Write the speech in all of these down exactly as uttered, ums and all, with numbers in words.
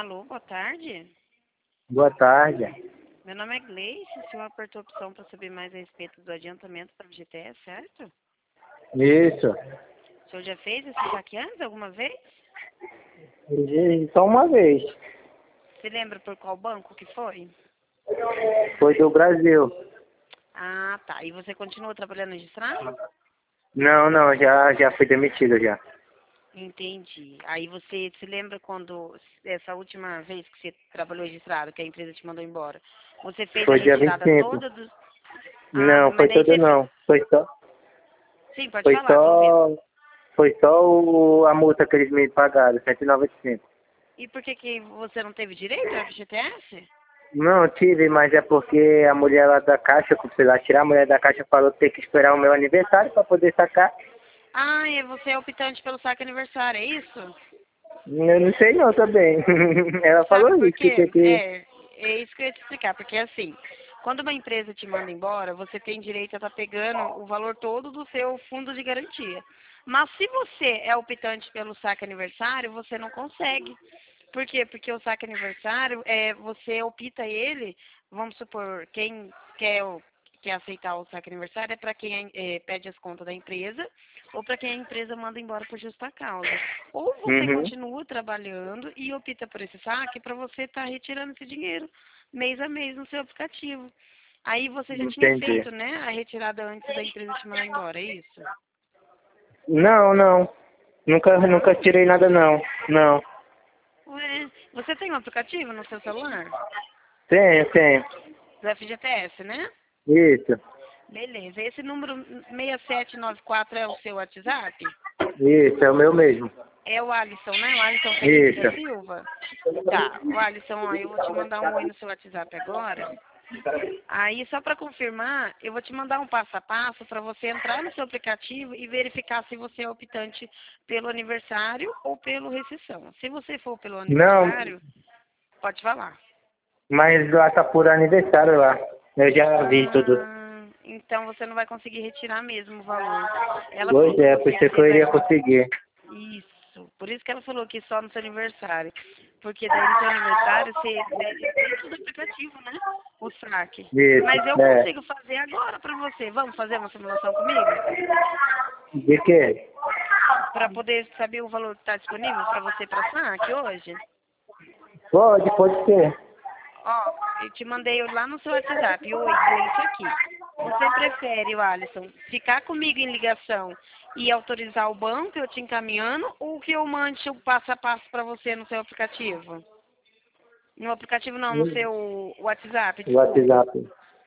Alô, boa tarde. Boa tarde. Meu nome é Gleice. O senhor apertou a opção para saber mais a respeito do adiantamento para o F G T S, certo? Isso. O senhor já fez esse saque antes, alguma vez? E só uma vez. Você lembra por qual banco que foi? Foi do Brasil. Ah, tá. E você continua trabalhando registrado? Não, não, já, já fui demitido já. Entendi. Aí você se lembra quando, essa última vez que você trabalhou registrado, que a empresa te mandou embora, você fez a Foi dia vinte e retirada cinco. toda dos... Ah, Não, mas foi daí todo você... não. Foi só, Sim, pode foi falar, tô ouvindo. só, foi só o, a multa que eles me pagaram, cento e noventa e cinco. E por que que você não teve direito ao F G T S? Não, tive, mas é porque a mulher lá da caixa, que eu precisava tirar, a mulher da caixa falou que tem que esperar o meu aniversário para poder sacar. Ah, e você é optante pelo saque aniversário, é isso? Eu não sei não também. Ela Sabe falou por isso, que quê? tem que... É, é isso que eu ia te explicar, porque assim, quando uma empresa te manda embora, você tem direito a estar pegando o valor todo do seu fundo de garantia. Mas se você é optante pelo saque aniversário, você não consegue. Por quê? Porque o saque aniversário, é, você opta ele, vamos supor, quem quer, o- quer aceitar o saque aniversário é para quem é, pede as contas da empresa ou para quem a empresa manda embora por justa causa. Ou você Uhum, continua trabalhando e opta por esse saque para você estar retirando esse dinheiro mês a mês no seu aplicativo. Aí você já tinha entendi. feito, né, a retirada antes da empresa te mandar embora, é isso? Não, não. Nunca, nunca Não? tirei nada não. Não. Ué, você tem um aplicativo no seu celular? Tenho, tenho. Do F G T S, né? Isso. Beleza. Esse número seis sete nove quatro é o seu WhatsApp? Isso, é o meu mesmo. É o Alisson, né? O Alisson Felipe da Isso. Silva? Tá. O Alisson, ó, eu vou te mandar um oi no seu WhatsApp agora. Aí, só para confirmar, eu vou te mandar um passo a passo para você entrar no seu aplicativo e verificar se você é optante pelo aniversário ou pelo rescisão. Se você for pelo Não, aniversário, pode falar. mas lá tá por aniversário lá. Eu já vi tudo. Ah, então você não vai conseguir retirar mesmo o valor. Ela falou Pois para é, você que pensei que você eu vai... iria conseguir. Isso. Por isso que ela falou que só no seu aniversário. Porque daí no seu aniversário você pede dentro do aplicativo, né? O saque. Mas eu Isso, é. consigo fazer agora para você. Vamos fazer uma simulação comigo? De quê? Para poder saber o valor que está disponível para você para saque hoje? Pode, pode ser. Ó, eu te mandei lá no seu WhatsApp. Oi, Gleice aqui. Você prefere, o Alisson, ficar comigo em ligação e autorizar o banco, eu te encaminhando, ou que eu mande o passo a passo para você no seu aplicativo? No aplicativo não, no seu WhatsApp, desculpa. WhatsApp.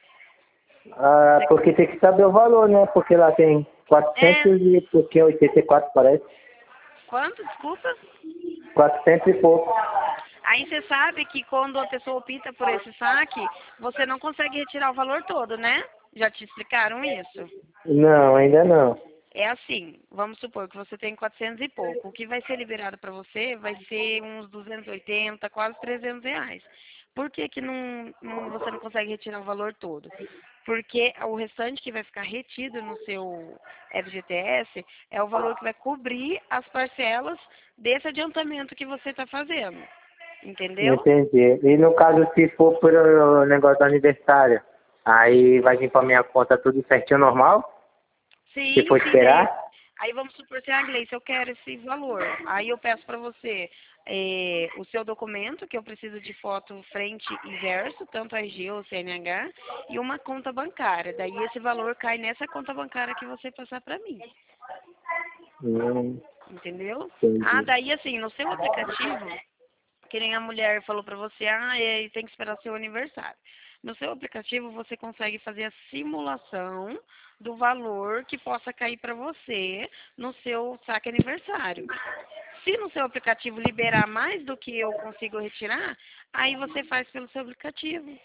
Ah, Você- porque tem que saber o valor, né? Porque lá tem É, quatrocentos e pouquinho, oitenta e quatro parece. quanto, desculpa? Quatrocentos e pouco. Aí você sabe que quando a pessoa opta por esse saque, você não consegue retirar o valor todo, né? Já te explicaram isso? Não, ainda não. É assim, vamos supor que você tem quatrocentos e pouco. O que vai ser liberado para você vai ser uns duzentos e oitenta, quase trezentos reais. Por que que não, não- você não consegue retirar o valor todo? Porque o restante que vai ficar retido no seu F G T S é o valor que vai cobrir as parcelas desse adiantamento que você está fazendo. Entendeu? Entendi. E no caso, se for por o negócio do aniversário, aí vai vir pra minha conta tudo certinho, normal? Se Sim, for sim, daí. esperar? Aí vamos supor assim, ah, Gleice, eu quero esse valor. Aí eu peço para você eh, o seu documento, que eu preciso de foto frente e verso, tanto R G ou C N H, e uma conta bancária. Daí esse valor cai nessa conta bancária que você passar para mim. Hum, Entendeu? Ah, entendi. daí assim, no seu aplicativo, que nem a mulher falou para você, ah, é, tem que esperar seu aniversário. No seu aplicativo você consegue fazer a simulação do valor que possa cair para você no seu saque aniversário. Se no seu aplicativo liberar mais do que eu consigo retirar, aí você faz pelo seu aplicativo.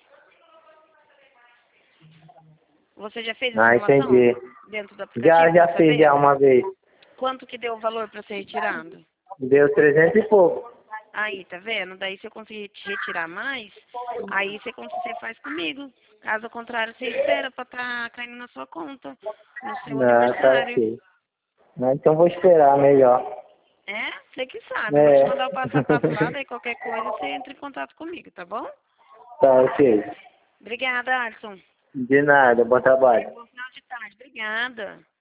Você já fez a Ah, simulação entendi. dentro do Já, aplicativo para já fiz já saber uma vez. quanto que deu o valor para ser retirado? Deu trezentos e pouco. Aí, tá vendo? Daí se eu conseguir te retirar mais, aí você, cons- você faz comigo. Caso contrário, você espera pra tá caindo na sua conta, no seu Ah, tá aniversário. ok. Ah, então vou esperar melhor. É? Você que sabe, É. eu vou te mandar o passo a passo lá, daí qualquer coisa você entra em contato comigo, tá bom? Tá, ok. Obrigada, Alisson. De nada, bom trabalho. Bom final de tarde, obrigada.